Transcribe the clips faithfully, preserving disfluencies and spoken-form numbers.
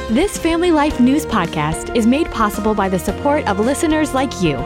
This Family Life News podcast is made possible by the support of listeners like you.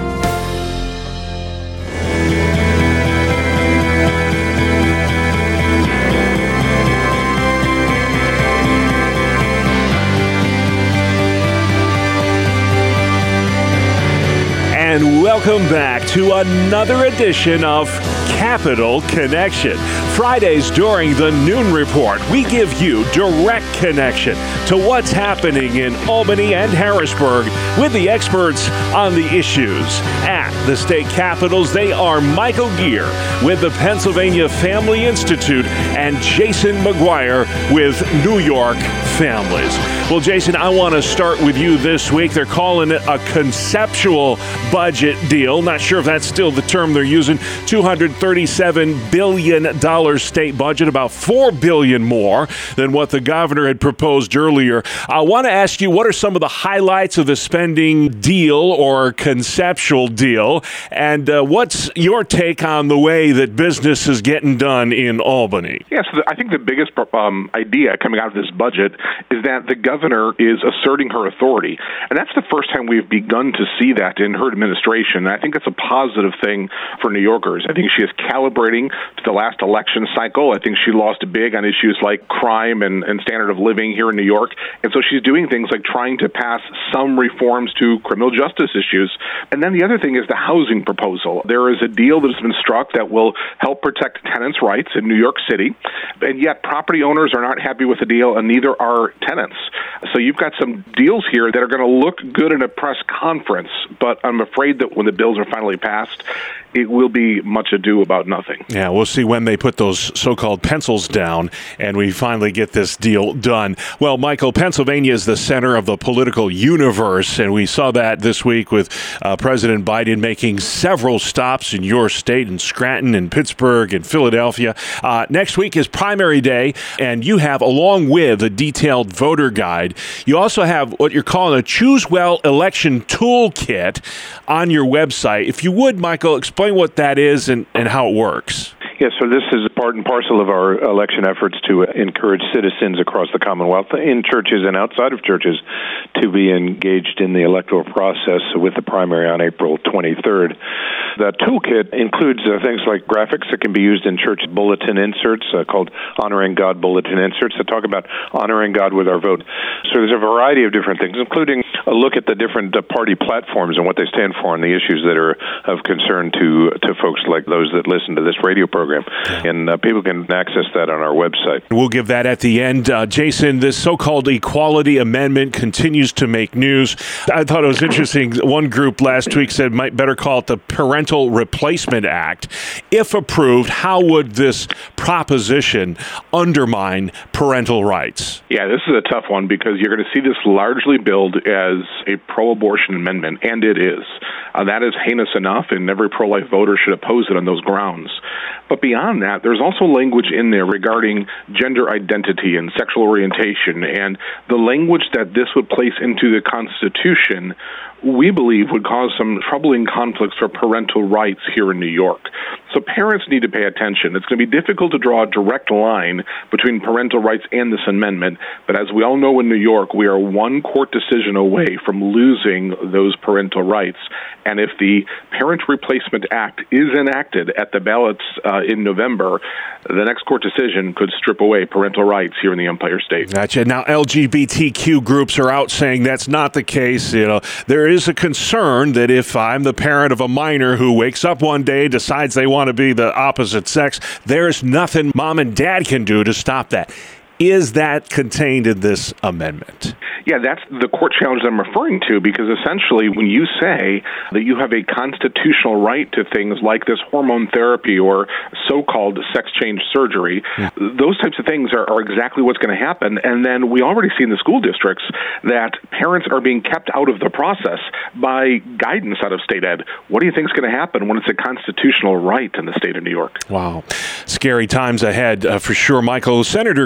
And welcome back to another edition of Capital Connection. Fridays during the Noon Report, we give you direct connection to what's happening in Albany and Harrisburg with the experts on the issues. At the state capitals, they are Michael Geer with the Pennsylvania Family Institute and Jason McGuire with New York Families. Well, Jason, I want to start with you this week. They're calling it a conceptual budget deal. Not sure if that's still the term they're using. two hundred thirty-seven billion dollars state budget, about four billion dollars more than what the governor had proposed earlier. I want to ask you, what are some of the highlights of the spending deal or conceptual deal? And uh, what's your take on the way that business is getting done in Albany? Yes, yeah, so I think the biggest um, idea coming out of this budget is that the governor is asserting her authority. And that's the first time we've begun to see that in her administration. And I think it's a positive thing for New Yorkers. I think she is calibrating to the last election cycle. I think she lost big on issues like crime and, and standard of living here in New York. And so she's doing things like trying to pass some reforms to criminal justice issues. And then the other thing is the housing proposal. There is a deal that has been struck that will help protect tenants' rights in New York City. And yet property owners are not happy with the deal, and neither are tenants. So you've got some deals here that are going to look good in a press conference, but I'm afraid that when the bills are finally passed, it will be much ado about nothing. Yeah, we'll see when they put those so-called pencils down and we finally get this deal done. Well, Michael, Pennsylvania is the center of the political universe, and we saw that this week with uh, President Biden making several stops in your state, in Scranton and Pittsburgh and Philadelphia. Uh, next week is primary day, and you have, along with a detailed voter guide, you also have what you're calling a Choose Well election toolkit on your website. If you would, Michael, explain what that is and, and how it works. Yes, so this is part and parcel of our election efforts to encourage citizens across the Commonwealth, in churches and outside of churches, to be engaged in the electoral process with the primary on April twenty-third. The toolkit includes uh, things like graphics that can be used in church bulletin inserts uh, called Honoring God bulletin inserts that talk about honoring God with our vote. So there's a variety of different things, including a look at the different uh, party platforms and what they stand for and the issues that are of concern to to folks like those that listen to this radio program. And uh, people can access that on our website. We'll give that at the end. Uh, Jason, this so-called Equality Amendment continues to make news. I thought it was interesting. One group last week said might better call it the Parental Replacement Act. If approved, how would this proposition undermine parental rights? Yeah, this is a tough one because you're going to see this largely billed as a pro-abortion amendment, and it is. Uh, that is heinous enough, and every pro-life voter should oppose it on those grounds. But beyond that, there's also language in there regarding gender identity and sexual orientation, and the language that this would place into the Constitution, we believe, would cause some troubling conflicts for parental rights here in New York. So parents need to pay attention. It's going to be difficult to draw a direct line between parental rights and this amendment, but as we all know in New York, we are one court decision away from losing those parental rights. And if the Parent Replacement Act is enacted at the ballots uh, in November, the next court decision could strip away parental rights here in the Empire State. Gotcha. Now, L G B T Q groups are out saying that's not the case. You know, there is a concern that if I'm the parent of a minor who wakes up one day, decides they want to be the opposite sex, there's nothing mom and dad can do to stop that. Is that contained in this amendment? Yeah, that's the court challenge I'm referring to, because essentially when you say that you have a constitutional right to things like this hormone therapy or so-called sex change surgery, yeah. those types of things are, are exactly what's going to happen. And then we already see in the school districts that parents are being kept out of the process by guidance out of state ed. What do you think is going to happen when it's a constitutional right in the state of New York? Wow. Scary times ahead uh, for sure, Michael. Senator Chris Dunn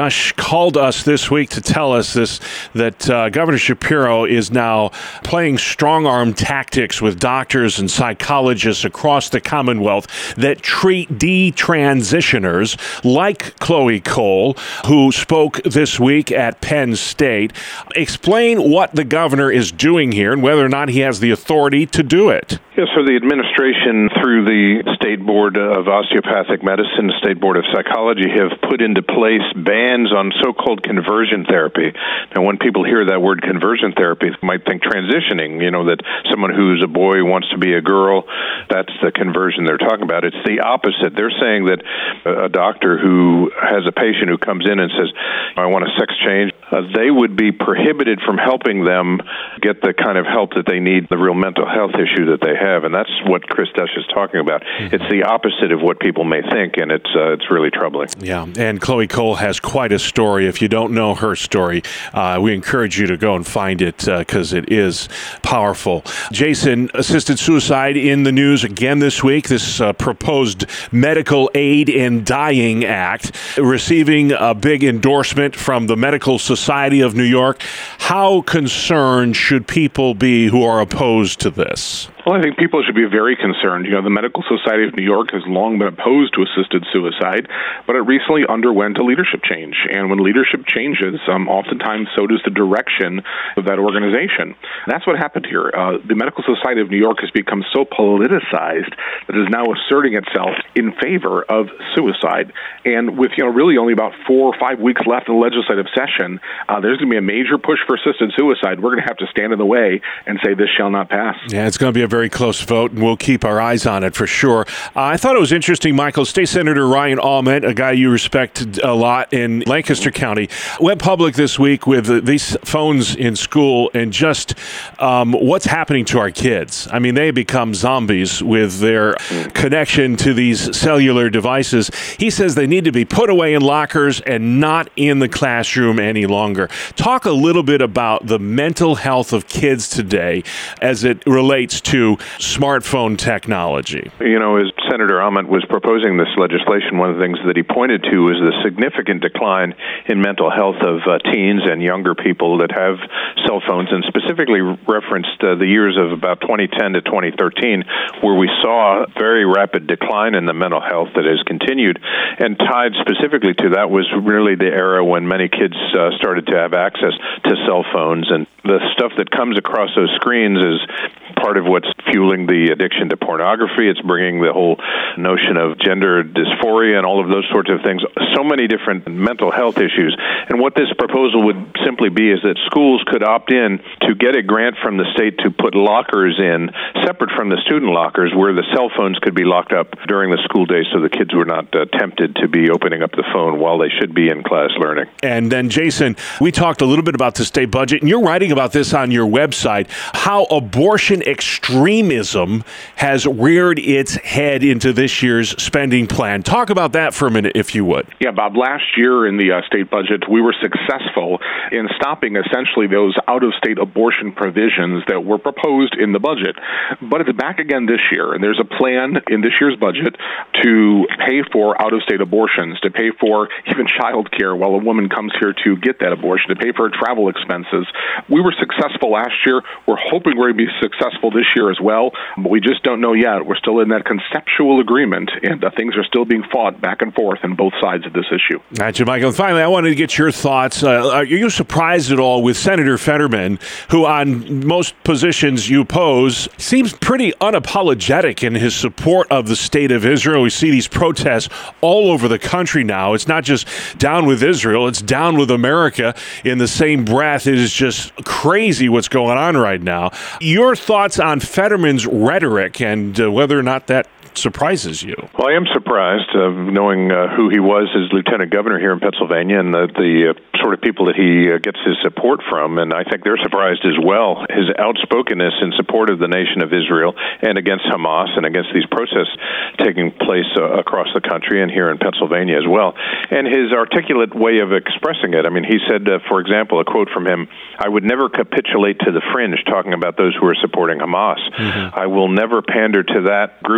Dush called us this week to tell us this that uh, Governor Shapiro is now playing strong-arm tactics with doctors and psychologists across the Commonwealth that treat detransitioners like Chloe Cole, who spoke this week at Penn State. Explain what the governor is doing here and whether or not he has the authority to do it. Yes, so the administration, through the State Board of Osteopathic Medicine, State Board of Psychology, have put into place bans on so-called conversion therapy. Now, when people hear that word conversion therapy, they might think transitioning, you know, that someone who's a boy wants to be a girl, that's the conversion they're talking about. It's the opposite. They're saying that a doctor who has a patient who comes in and says, I want a sex change, uh, they would be prohibited from helping them get the kind of help that they need, the real mental health issue that they have. And that's what Chris Dush is talking about. Mm-hmm. It's the opposite of what people may think, and it's uh, it's really troubling. Yeah, and Chloe Cole has quite a story. If you don't know her story, uh, we encourage you to go and find it because uh, it is powerful. Jason, assisted suicide in the news again this week. This uh, proposed Medical Aid in Dying Act receiving a big endorsement from the Medical Society of New York. How concerned should people be who are opposed to this? Well, I think people should be very concerned. You know, the Medical Society of New York has long been opposed to assisted suicide, but it recently underwent a leadership change. And when leadership changes, um, oftentimes so does the direction of that organization. And that's what happened here. Uh, the Medical Society of New York has become so politicized that it is now asserting itself in favor of suicide. And with, you know, really only about four or five weeks left in the legislative session, uh, there's going to be a major push for assisted suicide. We're going to have to stand in the way and say this shall not pass. Yeah, it's going to be a very close vote, and we'll keep our eyes on it for sure. Uh, I thought it was interesting, Michael, State Senator Ryan Allment, a guy you respect a lot in Lancaster County, went public this week with uh, these phones in school and just um, what's happening to our kids. I mean, they become zombies with their connection to these cellular devices. He says they need to be put away in lockers and not in the classroom any longer. Talk a little bit about the mental health of kids today as it relates to smartphone technology. You know, as Senator Allment was proposing this legislation, one of the things that he pointed to is the significant decline in mental health of uh, teens and younger people that have cell phones, and specifically referenced uh, the years of about twenty ten to twenty thirteen, where we saw a very rapid decline in the mental health that has continued. And tied specifically to that was really the era when many kids uh, started to have access to cell phones, and the stuff that comes across those screens is part of what's fueling the addiction to pornography. It's bringing the whole notion of gender dysphoria and all of those sorts of things, so many different mental health issues. And what this proposal would simply be is that schools could opt in to get a grant from the state to put lockers in, separate from the student lockers, where the cell phones could be locked up during the school day so the kids were not uh, tempted to be opening up the phone while they should be in class learning. And then, Jason, we talked a little bit about the state budget, and you're writing about this on your website, how abortion extremism has reared its head into this year's spending plan. Talk about that for a minute, if you would. Yeah, Bob, last year in the uh, state budget, we were successful in stopping essentially those out-of-state abortion provisions that were proposed in the budget. But it's back again this year, and there's a plan in this year's budget to pay for out-of-state abortions, to pay for even child care while a woman comes here to get that abortion, to pay for her travel expenses. We were successful last year. We're hoping we're going to be successful this year as well, but we just don't know yet. We're still in that conceptual agreement, and uh, things are still being fought back and forth on both sides of this issue. Gotcha, Michael. And finally, I wanted to get your thoughts. Uh, are you surprised at all with Senator Fetterman, who on most positions you oppose seems pretty unapologetic in his support of the state of Israel? We see these protests all over the country now. It's not just down with Israel, it's down with America in the same breath. It is just crazy what's going on right now. Your thoughts on Fetterman's rhetoric and uh, whether or not that surprises you? Well, I am surprised, uh, knowing uh, who he was as lieutenant governor here in Pennsylvania and the, the uh, sort of people that he uh, gets his support from, and I think they're surprised as well. His outspokenness in support of the nation of Israel and against Hamas and against these protests taking place uh, across the country and here in Pennsylvania as well, and his articulate way of expressing it. I mean, he said, uh, for example, a quote from him, "I would never capitulate to the fringe," talking about those who are supporting Hamas. Mm-hmm. "I will never pander to that group.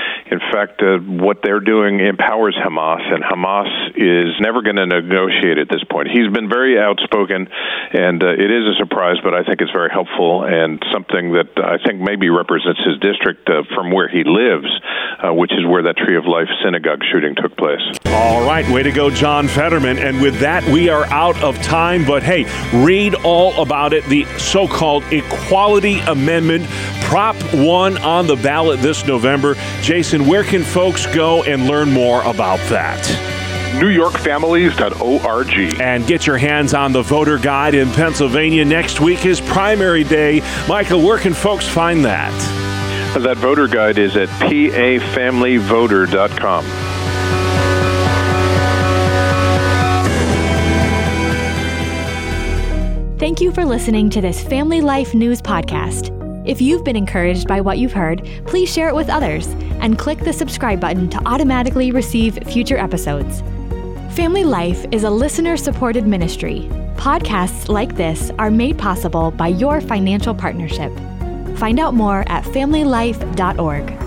In fact, uh, what they're doing empowers Hamas, and Hamas is never going to negotiate at this point. He's been very outspoken, and uh, it is a surprise, but I think it's very helpful and something that I think maybe represents his district uh, from where he lives, uh, which is where that Tree of Life synagogue shooting took place. All right, way to go, John Fetterman. And with that, we are out of time. But hey, read all about it. The so-called Equality Amendment, Prop one on the ballot this November. Jason, where can folks go and learn more about that? new york families dot org. And get your hands on the voter guide in Pennsylvania. Next week is primary day. Michael, where can folks find that? That voter guide is at p a family voter dot com. Thank you for listening to this Family Life News podcast. If you've been encouraged by what you've heard, please share it with others and click the subscribe button to automatically receive future episodes. Family Life is a listener-supported ministry. Podcasts like this are made possible by your financial partnership. Find out more at family life dot org.